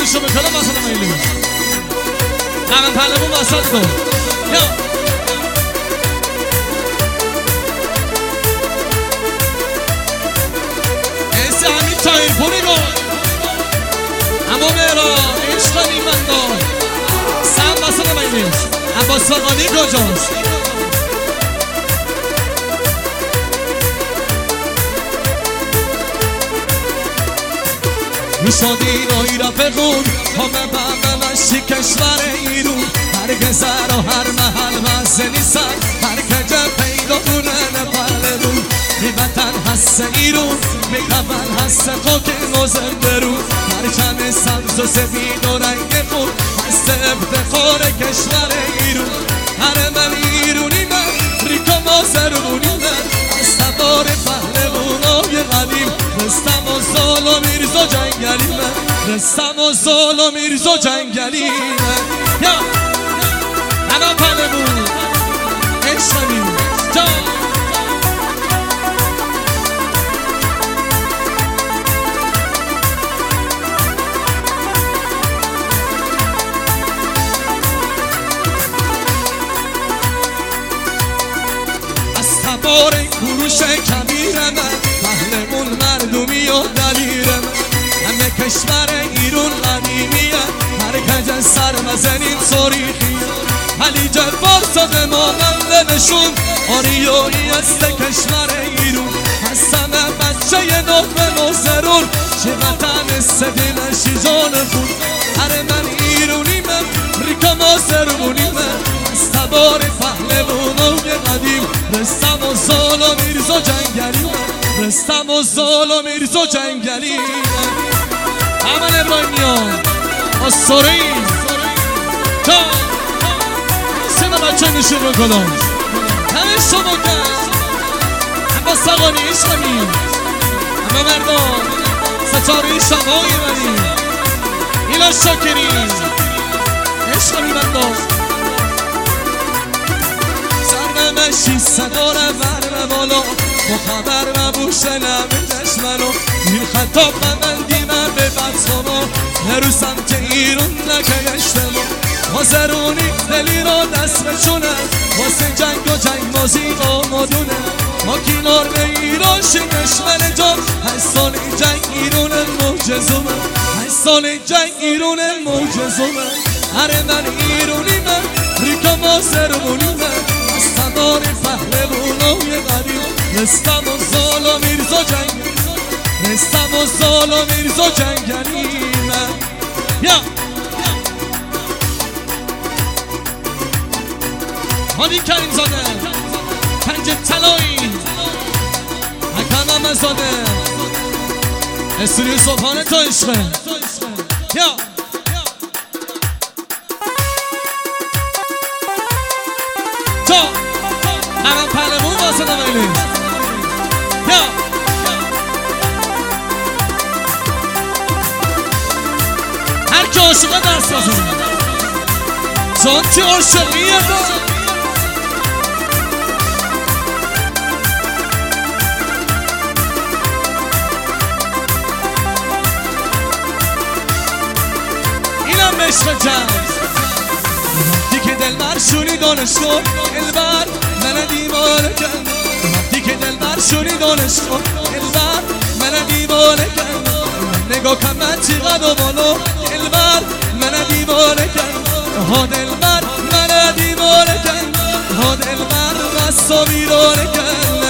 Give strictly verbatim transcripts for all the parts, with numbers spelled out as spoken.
دستشو بکنه واسه میلی همه پهلمون واسط کن یا ایسی همین تایر پوری کن اما میرا عشق نیمندار سم واسه میلی عباس فقانی کجاست میشادین آی رفقون همه بقه مشی کشور ایرون هر گذر و هر محل وزه نیسن هر کجا پیدا کنن پهلوون می وطن هست ایرون می قبل هست خاک مازندرون هر کم سبز و سفید و رنگ خون هست افتخار کشور ایرون هر من ایرونی من ریکا مازرونی من هست بار پهلوونای قدیم رستم و زال و میرزا جنگلی من رستم و زال و میرزا جنگلی من یا همه پهلوون عشقمی جا از تبار کوروش کبیر من پهلوون مردمی و دلیر من همه کشور ایرون قدیمیه هر کج سر مزنین تاریخیه علی جبار صد ما من نشون آریایی است کشور ایرون هستم بچه نخبه نوزرون چه وطن سدین شیجان خون هر من ایرونی من ریکا مازرونی من از تبار پهلوونای قدیم رستم و زال و میرزا جنگلی من رستم و زال و میرزا جنگلی من اول ابراهیمیان آساری تا سیما بچه نشون رو کنم همه شما کن اما سقانی عشقمی همه مردان ستاره شمایی منی ایلا شاکری عشقمی مردان سرنمشی صدار ورم بالا مخبر و بوش نمیدش منو این خطاب من دیمه به بطخاما نرو سمت ایرون نکشتم مازرونی دلی را دست بچونه واسه جنگ و جنگ بازی آمادونه ما کنار به ایران شکشمن جان هشت سال جنگ ایرون موجزومه هشت سال جنگ ایرون موجزومه هر من ایرونی من ریکا مازرونی من از تبار پهلوونای قدیم رستم و زال و میرزا جنگلی رستم و زال و میرزا جنگلی من یا هانی کریم زاده پنج طلایی حکم هم زاده استوریو صبحانه تا عشقه یا تا همه پهلوون واسه نمیلی یا هر که عاشقه دست بزنه چون که عاشقیه دار اینم عشق جنگ وقتی که دل مرشونی دانش کن البر من دیوانه کن وقتی که دل مرشونی دانش کن البر من دیوانه کن نگاه کن من چقدر و بالا البر من دیوانه کن ها دلبر من دیوانه کن ها دلبر بسا بیرانه کن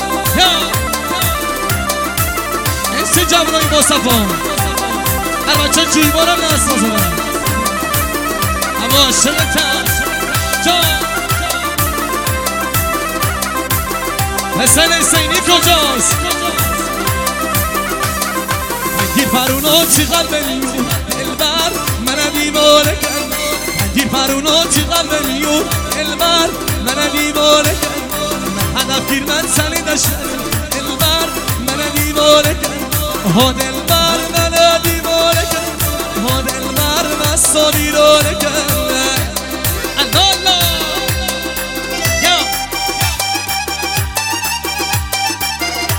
این جبرایی با صفا هر بچه جویبارم نست نزنم اما عاشقتم جا حسن حسینی کجاست گیر پرونا چی قلب میون البر من دیوانه کن گیر پرونا چی قلب میون البر من دیوانه کن هدف گیر من سنی داشتن البر من دیوانه کن ها دلبر من دیوانه کن ها دلبر بسا بیرانه کن الله یا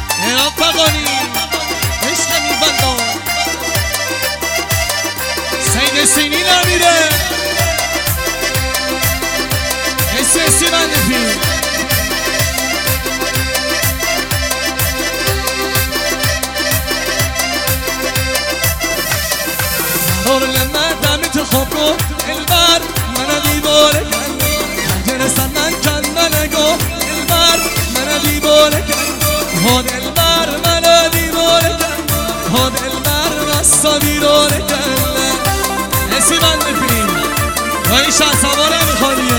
یا فقانی عشق میبندم محمد دمی تو خوب گو دلبر من دیواره کن پنجره سندن کن من گو دلبر من دیواره کن ها دلبر من دیواره کن ها دلبر مستا دیواره کن اسی من بفین و این شهر سواره میخوانی